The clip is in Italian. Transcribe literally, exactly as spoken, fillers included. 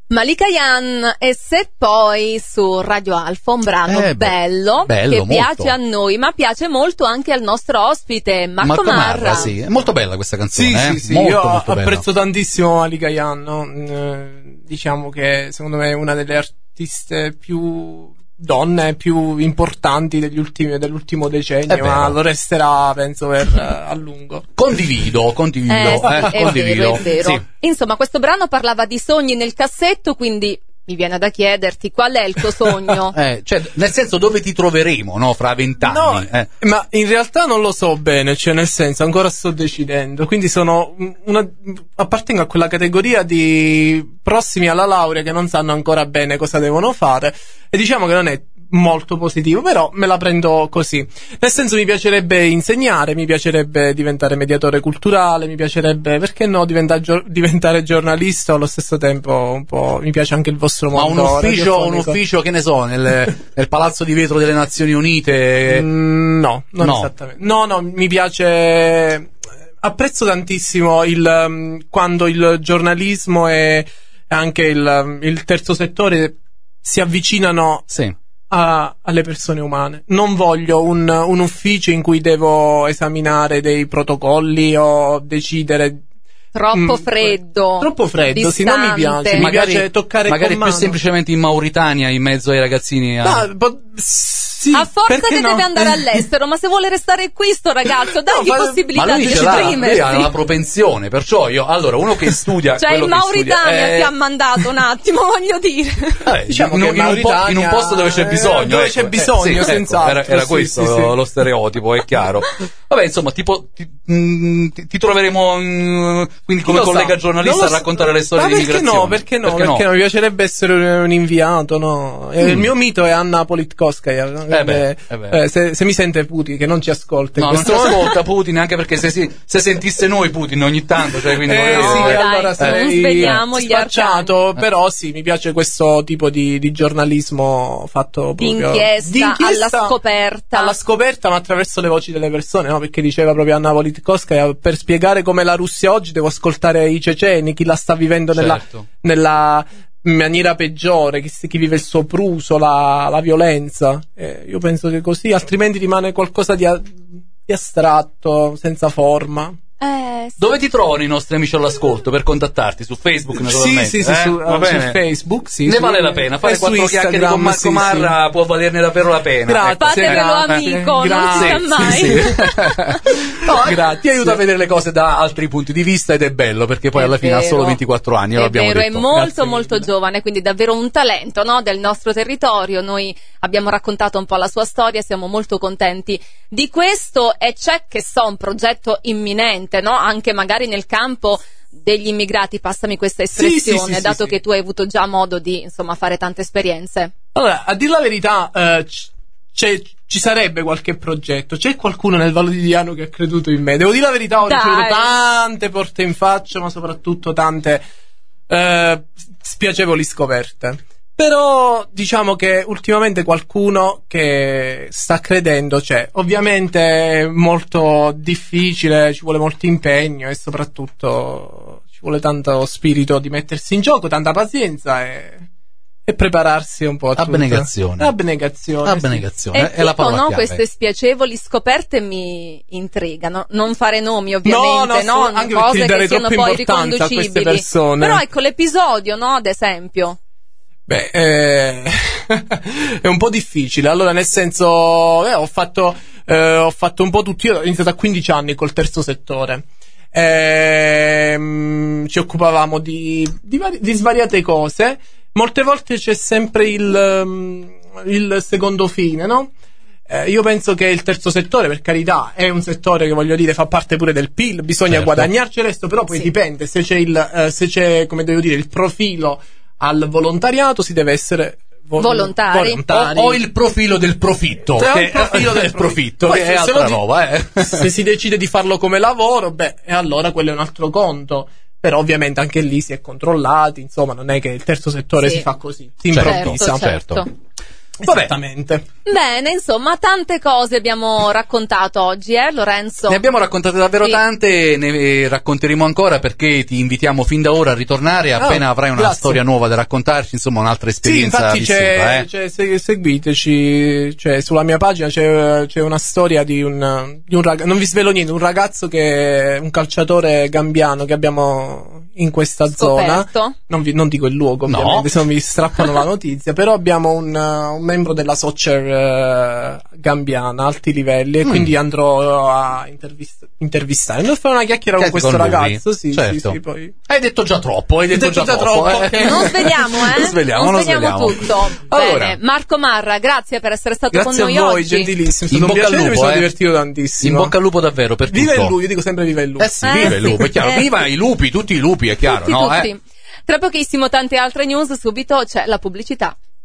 Malika Yan e Se poi su Radio Alfa, un brano eh, bello, bello che molto. piace a noi, ma piace molto anche al nostro ospite Marco, Marco Marra. Marra. Sì, è molto bella questa canzone. Sì, eh? sì, sì, molto, io molto apprezzo bella. tantissimo Malika Yan, no? Eh, diciamo che secondo me è una delle artiste più donne più importanti degli ultimi, dell'ultimo decennio, ma lo resterà penso per uh, a lungo. Condivido, condivido, eh, sì, eh, è condivido. vero, è vero. Sì. Insomma, questo brano parlava di sogni nel cassetto, quindi mi viene da chiederti qual è il tuo sogno. eh, cioè, nel senso, dove ti troveremo, no? Fra vent'anni. No, eh. ma in realtà non lo so bene, cioè nel senso ancora sto decidendo, quindi sono una, appartengo a quella categoria di prossimi alla laurea che non sanno ancora bene cosa devono fare, e diciamo che non è molto positivo, però me la prendo così, nel senso mi piacerebbe insegnare, mi piacerebbe diventare mediatore culturale, mi piacerebbe, perché no, diventare, gio- diventare giornalista, allo stesso tempo un po' mi piace anche il vostro mondo. Ma un ufficio, un ufficio che ne so, nel, nel Palazzo di Vetro delle Nazioni Unite? Mm, no, non no. esattamente. No, no, mi piace, apprezzo tantissimo il um, quando il giornalismo e anche il, um, il terzo settore si avvicinano Sì. A, alle persone umane. Non voglio un, un ufficio in cui devo esaminare dei protocolli o decidere. Troppo mm, freddo. Troppo freddo, distante. sì, non mi piace. Mi magari, piace toccare magari con più mano. semplicemente in Mauritania, in mezzo ai ragazzini. A... Ma, po- sì, a forza che no? deve andare all'estero, ma se vuole restare qui sto ragazzo, dagli No, ma- possibilità Ma lui di ce l'ha, lui esprimersi. ha la propensione, perciò io, allora, uno che studia. Cioè quello in che Mauritania studia, eh, ti ha mandato un attimo, voglio dire. Eh, Diciamo in, che in, un po- Mauritania- in un posto dove c'è bisogno, dove ecco. c'è bisogno, Eh, sì, senz'altro, ecco, era, era sì, questo sì, sì. lo stereotipo, è chiaro. Vabbè, insomma, tipo ti, mh, ti, ti troveremo in, quindi come Lo so, collega giornalista non a lo so. raccontare le storie Ma di perché immigrazione. no? Perché no? Perché, no? Mi piacerebbe essere un, un inviato, no? Mm. Il mio mito è Anna Politkovskaya. Eh beh, eh beh. Eh, se, se mi sente Putin, che non ci ascolta. No, in non ci questo ascolta Putin, anche perché se, si, se sentisse noi Putin ogni tanto, cioè quindi Eh, voglio sì, dire- dai, allora non sarei svegliamo gli spacciato, però sì, mi piace questo tipo di, di giornalismo fatto Di proprio inchiesta, di inchiesta alla scoperta. alla scoperta, ma attraverso le voci delle persone, no? Perché diceva proprio Anna Politkovskaya, per spiegare come la Russia oggi devo ascoltare i ceceni, chi la sta vivendo nella, Certo. nella maniera peggiore, chi, chi vive il sopruso, la, la violenza. Eh, io penso che così, altrimenti rimane qualcosa di, a, di astratto, senza forma. Eh, sì. Dove ti trovano i nostri amici all'ascolto per contattarti? Su Facebook, naturalmente. Sì, sì, sì, eh? su, Va su bene. Facebook, sì. Ne su- vale la pena, fare e su quattro chiacchiere con Instagram, Marco sì, Marra sì. può valerne davvero la pena. Grazie. ecco. Fatevelo Grazie. amico, non si Grazie. sa mai. Sì, sì. No, Grazie. ti aiuta a vedere le cose da altri punti di vista ed è bello perché poi È alla fine ha vero. solo ventiquattro anni, lo È abbiamo vero, detto. è molto Grazie molto mille. giovane, quindi davvero un talento, no, del nostro territorio. Noi abbiamo raccontato un po' la sua storia, siamo molto contenti di questo, e c'è, che so, un progetto imminente, no, anche magari nel campo degli immigrati, passami questa espressione, Sì, sì, sì, dato sì, che sì. tu hai avuto già modo di, insomma, fare tante esperienze. Allora, a dir la verità, eh, c- c'è, ci sarebbe qualche progetto. C'è qualcuno nel Valdiviano che ha creduto in me. Devo dire la verità, ho Dai. ricevuto tante porte in faccia, ma soprattutto tante eh, spiacevoli scoperte. Però diciamo che ultimamente qualcuno che sta credendo c'è. Ovviamente è molto difficile, ci vuole molto impegno e soprattutto ci vuole tanto spirito di mettersi in gioco, tanta pazienza e, e prepararsi un po' a tutto. Abnegazione. Abnegazione. Abnegazione, E è la tipo, parola no, chiave. queste spiacevoli scoperte mi intrigano. Non fare nomi, ovviamente, No, no, no, anche cose perché che dare siano troppa poi importanza a queste riconducibili. persone. Però ecco l'episodio, no, ad esempio. Beh, eh, è un po' difficile. Allora, nel senso, eh, ho fatto, eh, ho fatto un po' tutti. Io ho iniziato a quindici anni col terzo settore. Ehm, ci occupavamo di, di, vari- di svariate cose. Molte volte c'è sempre il, um, il secondo fine, no? Eh, io penso che il terzo settore, per carità, è un settore che, voglio dire, fa parte pure del P I L, bisogna Certo. guadagnarci resto, però poi Sì. dipende se c'è il, eh, se c'è, come devo dire, il profilo al volontariato, si deve essere vol- Volontari. volontari. O, o il profilo del profitto, Cioè, che il profilo del profitto, Poi che se- è se altra lo di- roba, eh. Se si decide di farlo come lavoro, beh, e allora quello è un altro conto. Però ovviamente anche lì si è controllati, insomma, non è che il terzo settore Sì. si fa così, si Certo, improvvisa. Certo, certo. Esattamente. Bene, insomma, tante cose abbiamo raccontato oggi, eh, Lorenzo? Ne abbiamo raccontate davvero Sì. tante, ne racconteremo ancora, perché ti invitiamo fin da ora a ritornare appena Oh, avrai una grazie. storia nuova da raccontarci, insomma un'altra Sì, esperienza infatti vissuta. c'è, eh. c'è- se- seguiteci, cioè sulla mia pagina c'è, c'è una storia di un, di un ragazzo, non vi svelo niente, un ragazzo che è un calciatore gambiano che abbiamo in questa Scoperto. zona. Non, vi, non dico il luogo, No. ovviamente, se no mi strappano la notizia, però abbiamo un, uh, un membro della soccer uh, gambiana, alti livelli, e Mm. quindi andrò a intervist- intervistare, andrò a fare una chiacchiera con Senti, questo con lui. ragazzo, sì, Certo. sì, sì, poi... Hai detto già troppo, hai detto, Detto già, già troppo. troppo, eh. ok. Non sveliamo, eh? Non sveliamo, non non sveliamo sveliamo. tutto. Allora. Bene, Marco Marra, grazie per essere stato Grazie con a noi voi, oggi. gentilissimo, è In stato un bocca al piacere, mi lupo, sono eh. divertito In tantissimo. bocca al lupo davvero per Viva tutto. il lupo, io dico sempre viva il lupo. Eh sì, Eh viva il sì, lupo, è chiaro. eh. Viva i lupi, tutti i lupi, è chiaro, Tutti, no? tutti. Eh? Tra pochissimo tante altre news, subito c'è la pubblicità.